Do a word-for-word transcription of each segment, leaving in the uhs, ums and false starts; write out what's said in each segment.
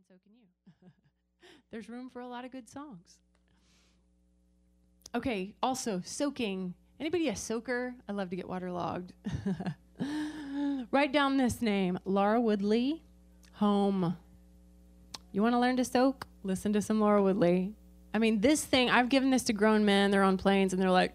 so can you. There's room for a lot of good songs. Okay, also, soaking. Anybody a soaker? I love to get waterlogged. Write down this name, Laura Woodley, Home. You want to learn to soak? Listen to some Laura Woodley. I mean, this thing, I've given this to grown men. They're on planes, and they're like,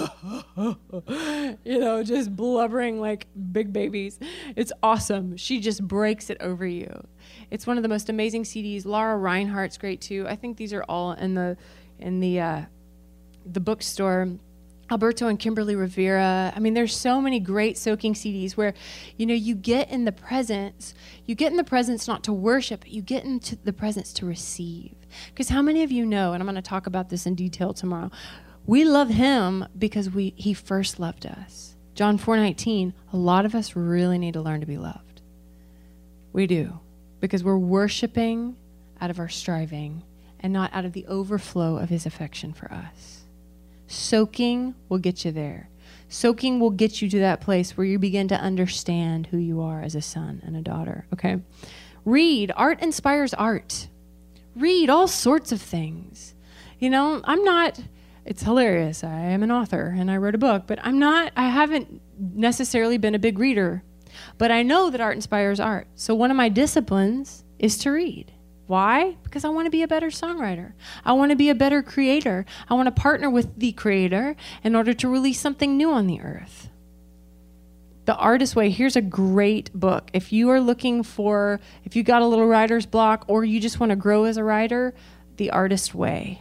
you know, just blubbering like big babies. It's awesome. She just breaks it over you. It's one of the most amazing C Ds. Laura Reinhardt's great, too. I think these are all in the in the uh, the bookstore. Alberto and Kimberly Rivera. I mean, there's so many great soaking C Ds where, you know, you get in the presence. You get in the presence not to worship, but you get into the presence to receive. Because how many of you know, and I'm going to talk about this in detail tomorrow, we love him because we he first loved us. John four nineteen, a lot of us really need to learn to be loved. We do. Because we're worshiping out of our striving and not out of the overflow of his affection for us. Soaking will get you there. Soaking will get you to that place where you begin to understand who you are as a son and a daughter, okay? Read. Art inspires art. Read all sorts of things. You know, I'm not, it's hilarious. I am an author and I wrote a book, but I'm not, I haven't necessarily been a big reader, but I know that art inspires art. So one of my disciplines is to read. Why? Because I want to be a better songwriter. I want to be a better creator. I want to partner with the creator in order to release something new on the earth. The Artist Way, here's a great book. If you are looking for, if you got a little writer's block or you just want to grow as a writer, The Artist Way.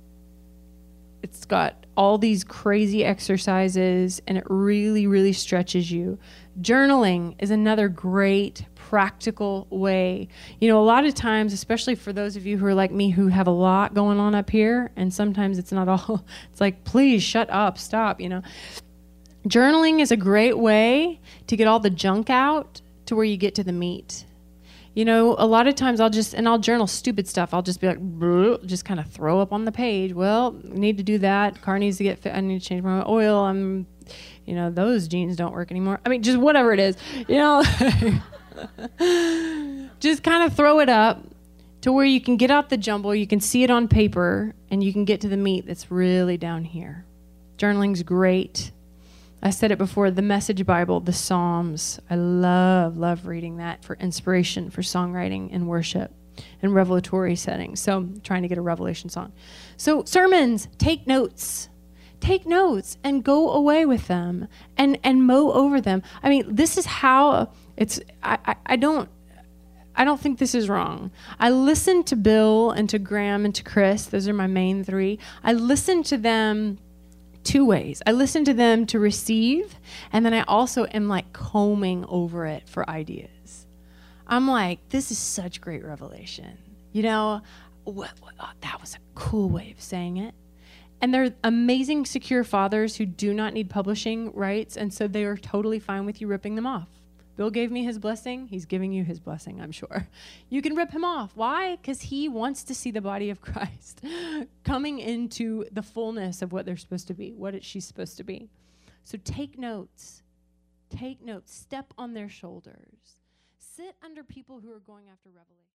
It's got all these crazy exercises and it really, really stretches you. Journaling is another great practical way. You know, a lot of times, especially for those of you who are like me who have a lot going on up here, and sometimes it's not all, it's like, please shut up, stop, you know. Journaling is a great way to get all the junk out to where you get to the meat. You know, a lot of times I'll just, and I'll journal stupid stuff. I'll just be like, just kind of throw up on the page. Well, I need to do that. Car needs to get fit. I need to change my oil. I'm, you know, those jeans don't work anymore. I mean, just whatever it is, you know. Just kind of throw it up to where you can get out the jumble, you can see it on paper, and you can get to the meat that's really down here. Journaling's great. I said it before, the Message Bible, the Psalms. I love, love reading that for inspiration, for songwriting and worship and revelatory settings. So I'm trying to get a revelation song. So sermons, take notes. Take notes and go away with them and, and mow over them. I mean, this is how it's, I, I, I don't, I don't think this is wrong. I listen to Bill and to Graham and to Chris. Those are my main three. I listen to them two ways. I listen to them to receive, and then I also am like combing over it for ideas. I'm like, this is such great revelation. You know, what, what, oh, that was a cool way of saying it. And they're amazing, secure fathers who do not need publishing rights, and so they are totally fine with you ripping them off. Bill gave me his blessing. He's giving you his blessing, I'm sure. You can rip him off. Why? Because he wants to see the body of Christ coming into the fullness of what they're supposed to be, what it, she's supposed to be. So take notes. Take notes. Step on their shoulders. Sit under people who are going after revelation.